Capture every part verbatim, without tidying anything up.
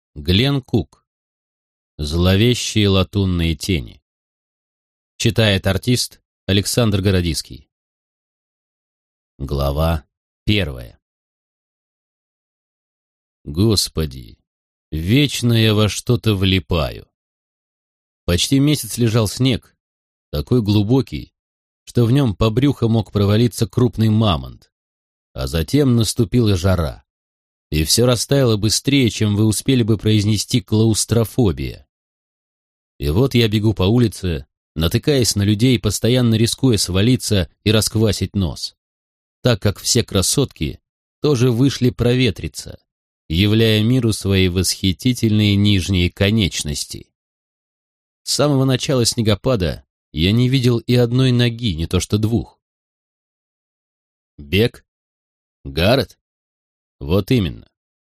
Глен Кук. Зловещие латунные тени. Читает артист Александр Городиский. Глава первая. Господи, вечно я во что-то влипаю. Почти месяц лежал снег, такой глубокий, что в нем по брюху мог провалиться крупный мамонт. А затем наступила жара. И все растаяло быстрее, чем вы успели бы произнести клаустрофобия. И вот я бегу по улице, натыкаясь на людей, постоянно рискуя свалиться и расквасить нос, так как все красотки тоже вышли проветриться, являя миру свои восхитительные нижние конечности. С самого начала снегопада я не видел и одной ноги, не то что двух. Бег? Гаррет? Вот именно.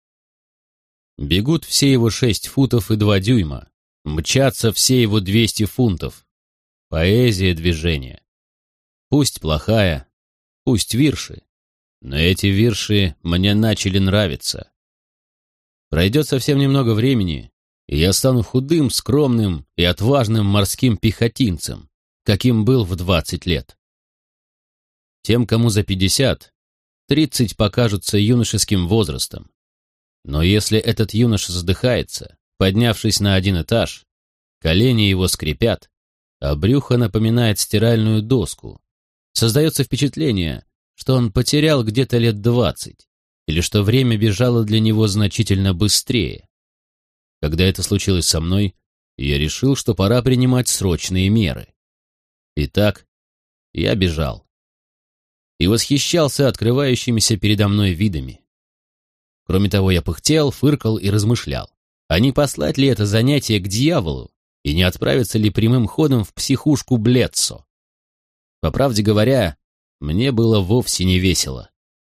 Бегут все его шесть футов и два дюйма, мчатся все его двести фунтов. Поэзия движения. Пусть плохая, пусть вирши, но эти вирши мне начали нравиться. Пройдет совсем немного времени, и я стану худым, скромным и отважным морским пехотинцем, каким был в двадцать лет. Тем, кому за пятьдесят, тридцать покажутся юношеским возрастом. Но если этот юноша задыхается, поднявшись на один этаж, колени его скрипят, а брюхо напоминает стиральную доску, создается впечатление, что он потерял где-то лет двадцать, или что время бежало для него значительно быстрее. Когда это случилось со мной, я решил, что пора принимать срочные меры. Итак, я бежал и восхищался открывающимися передо мной видами. Кроме того, я пыхтел, фыркал и размышлял, а не послать ли это занятие к дьяволу и не отправиться ли прямым ходом в психушку Блетсо. По правде говоря, мне было вовсе не весело.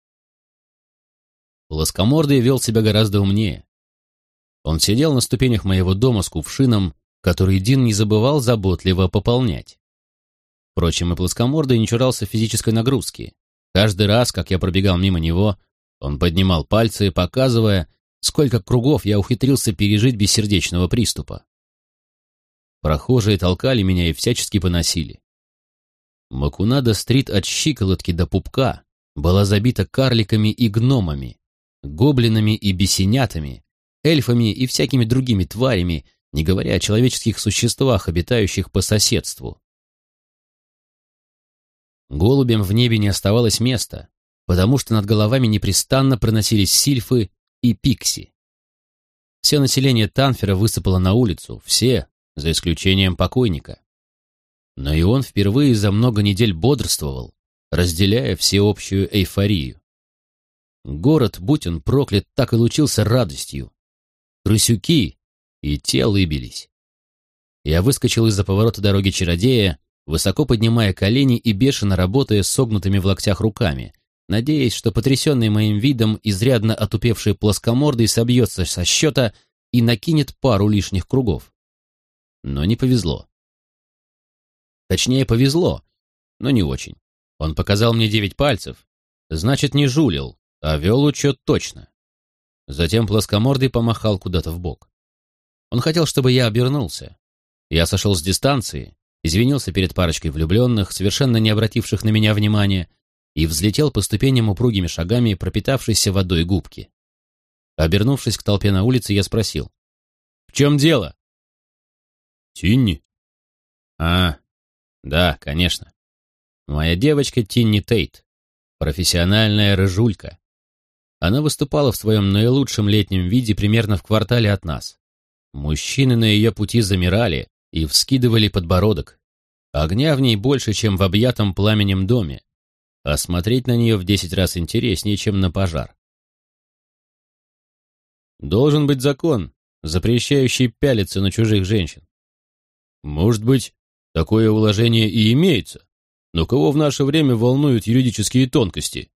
Плоскомордый вел себя гораздо умнее. Он сидел на ступенях моего дома с кувшином, который Дин не забывал заботливо пополнять. Впрочем, и плоскомордый не чурался физической нагрузки. Каждый раз, как я пробегал мимо него, он поднимал пальцы, показывая, сколько кругов я ухитрился пережить без сердечного приступа. Прохожие толкали меня и всячески поносили. Макунадо-стрит от щиколотки до пупка была забита карликами и гномами, гоблинами и бесенятами, эльфами и всякими другими тварями, не говоря о человеческих существах, обитающих по соседству. Голубям в небе не оставалось места, потому что над головами непрестанно проносились сильфы и пикси. Все население Танфера высыпало на улицу, все, за исключением покойника. Но и он впервые за много недель бодрствовал, разделяя всеобщую эйфорию. Город, будь он проклят, так и лучился радостью. Крысюки и те лыбились. Я выскочил из-за поворота дороги чародея, высоко поднимая колени и бешено работая согнутыми в локтях руками, надеясь, что потрясенный моим видом изрядно отупевший плоскомордый собьется со счета и накинет пару лишних кругов. Но не повезло. Точнее, повезло, но не очень. Он показал мне девять пальцев, значит, не жулил, а вел учет точно. Затем плоскомордый помахал куда-то вбок. Он хотел, чтобы я обернулся. Я сошел с дистанции, извинился перед парочкой влюбленных, совершенно не обративших на меня внимания, и взлетел по ступеням упругими шагами пропитавшейся водой губки. Обернувшись к толпе на улице, я спросил: «В чем дело?» «Тинни?» «А, да, конечно. Моя девочка Тинни Тейт, профессиональная рыжулька. Она выступала в своем наилучшем летнем виде примерно в квартале от нас. Мужчины на ее пути замирали и вскидывали подбородок. Огня в ней больше, чем в объятом пламенем доме, а смотреть на нее в десять раз интереснее, чем на пожар. Должен быть закон, запрещающий пялиться на чужих женщин. Может быть, такое уложение и имеется, но кого в наше время волнуют юридические тонкости?»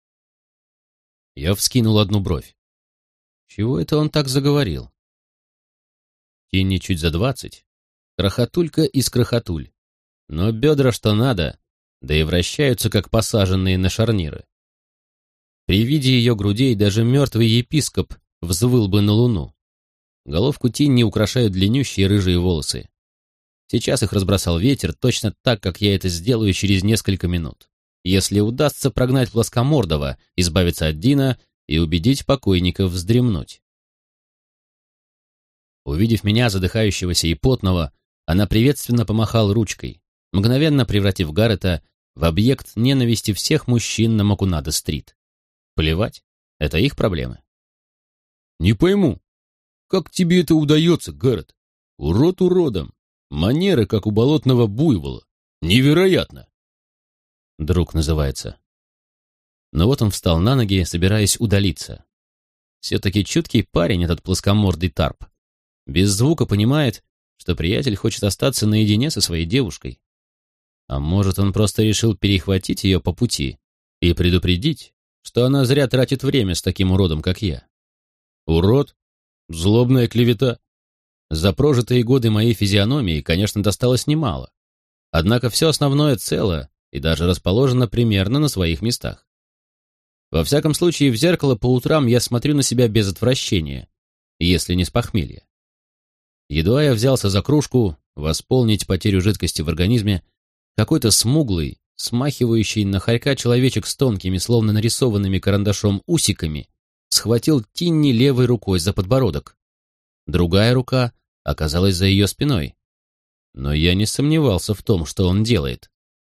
Я вскинул одну бровь. Чего это он так заговорил? Тинни чуть за двадцать, крохотулька из крохотуль, но бедра что надо, да и вращаются, как посаженные на шарниры. При виде ее грудей даже мертвый епископ взвыл бы на луну. Головку Тинни украшают длиннющие рыжие волосы. Сейчас их разбросал ветер, точно так, как я это сделаю через несколько минут, если удастся прогнать плоскомордого, избавиться от Дина и убедить покойников вздремнуть. Увидев меня, задыхающегося и потного, она приветственно помахала ручкой, мгновенно превратив Гаррета в объект ненависти всех мужчин на Макунадо-стрит. Плевать, это их проблемы. «Не пойму, как тебе это удается, Гаррет? Урод уродом. Манеры, как у болотного буйвола. Невероятно!» «Друг» называется. Но вот он встал на ноги, собираясь удалиться. Все-таки чуткий парень этот плоскомордый Тарп. Без звука понимает, что приятель хочет остаться наедине со своей девушкой. А может, он просто решил перехватить ее по пути и предупредить, что она зря тратит время с таким уродом, как я. Урод? Злобная клевета. За прожитые годы моей физиономии, конечно, досталось немало. Однако все основное цело и даже расположено примерно на своих местах. Во всяком случае, в зеркало по утрам я смотрю на себя без отвращения, если не с похмелья. Едва я взялся за кружку, восполнить потерю жидкости в организме, какой-то смуглый, смахивающий на хорька человечек с тонкими, словно нарисованными карандашом усиками, схватил Тинни левой рукой за подбородок. Другая рука оказалась за ее спиной. Но я не сомневался в том, что он делает.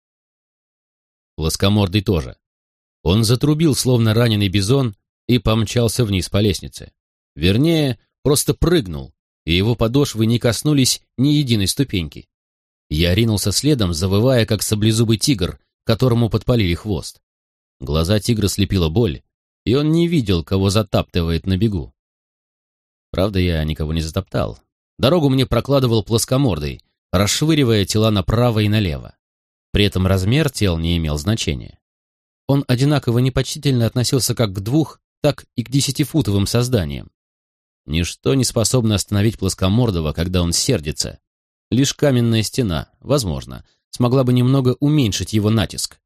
Плоскомордый тоже. Он затрубил, словно раненый бизон, и помчался вниз по лестнице. Вернее, просто прыгнул, и его подошвы не коснулись ни единой ступеньки. Я ринулся следом, завывая, как саблезубый тигр, которому подпалили хвост. Глаза тигра слепила боль, и он не видел, кого затаптывает на бегу. Правда, я никого не затоптал. Дорогу мне прокладывал плоскомордый, расшвыривая тела направо и налево. При этом размер тел не имел значения. Он одинаково непочтительно относился как к двух, так и к десятифутовым созданиям. Ничто не способно остановить плоскомордого, когда он сердится. Лишь каменная стена, возможно, смогла бы немного уменьшить его натиск.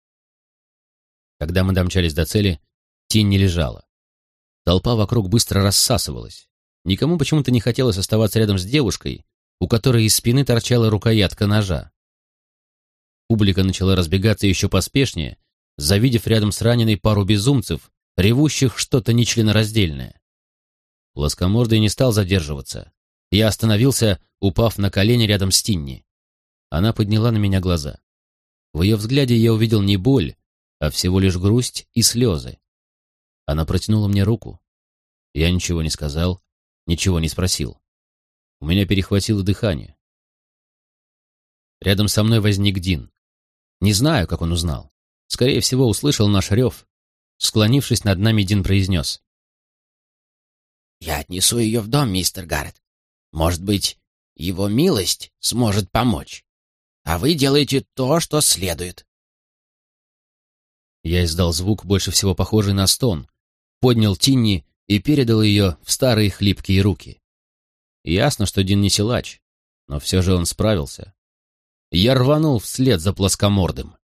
Когда мы домчались до цели, тень не лежала. Толпа вокруг быстро рассасывалась. Никому почему-то не хотелось оставаться рядом с девушкой, у которой из спины торчала рукоятка ножа. Публика начала разбегаться еще поспешнее, завидев рядом с раненой пару безумцев, ревущих что-то нечленораздельное. Плоскомордый не стал задерживаться. Я остановился, упав на колени рядом с Тинни. Она подняла на меня глаза. В ее взгляде я увидел не боль, а всего лишь грусть и слезы. Она протянула мне руку. Я ничего не сказал, ничего не спросил. У меня перехватило дыхание. Рядом со мной возник Дин. Не знаю, как он узнал. Скорее всего, услышал наш рев. Склонившись над нами, Дин произнес: «Я отнесу ее в дом, мистер Гаррет. Может быть, его милость сможет помочь. А вы делаете то, что следует». Я издал звук, больше всего похожий на стон, поднял Тинни и передал ее в старые хлипкие руки. Ясно, что Дин не силач, но все же он справился. Я рванул вслед за плоскомордым.